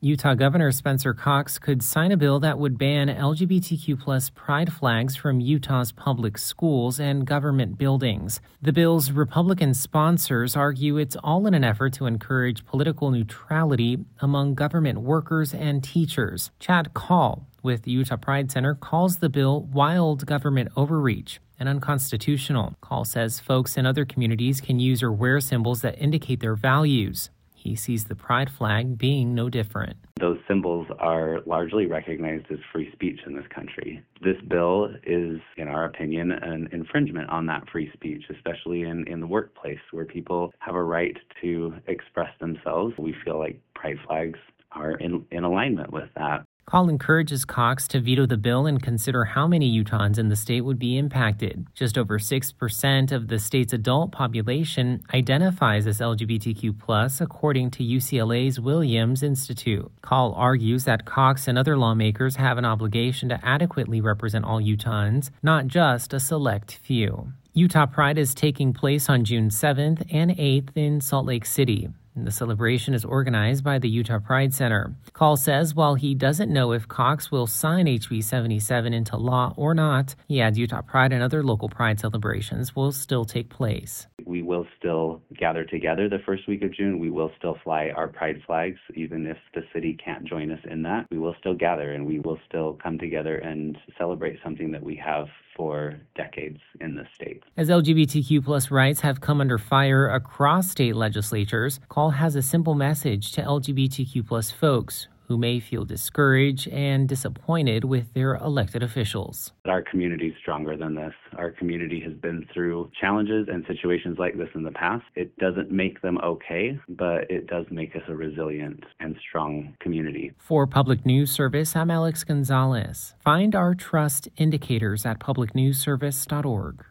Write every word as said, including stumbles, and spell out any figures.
Utah Governor Spencer Cox could sign a bill that would ban L G B T Q plus pride flags from Utah's public schools and government buildings. The bill's Republican sponsors argue it's all in an effort to encourage political neutrality among government workers and teachers. Chad Call with the Utah Pride Center calls the bill wild government overreach and unconstitutional. Call says folks in other communities can use or wear symbols that indicate their values. He sees the pride flag being no different. Those symbols are largely recognized as free speech in this country. This bill is, in our opinion, an infringement on that free speech, especially in, in the workplace where people have a right to express themselves. We feel like pride flags are in, in alignment with that. Call encourages Cox to veto the bill and consider how many Utahns in the state would be impacted. Just over six percent of the state's adult population identifies as L G B T Q plus, according to U C L A's Williams Institute. Call argues that Cox and other lawmakers have an obligation to adequately represent all Utahns, not just a select few. Utah Pride is taking place on June seventh and eighth in Salt Lake City. The celebration is organized by the Utah Pride Center. Call says while he doesn't know if Cox will sign H B seventy-seven into law or not, he adds Utah Pride and other local pride celebrations will still take place. We will still gather together the first week of June. We will still fly our pride flags, even if the city can't join us in that. We will still gather and we will still come together and celebrate something that we have for decades in the state. As L G B T Q plus rights have come under fire across state legislatures, Call has a simple message to L G B T Q plus folks who may feel discouraged and disappointed with their elected officials. Our community is stronger than this. Our community has been through challenges and situations like this in the past. It doesn't make them okay, but it does make us a resilient and strong community. For Public News Service, I'm Alex Gonzalez. Find our trust indicators at public news service dot org.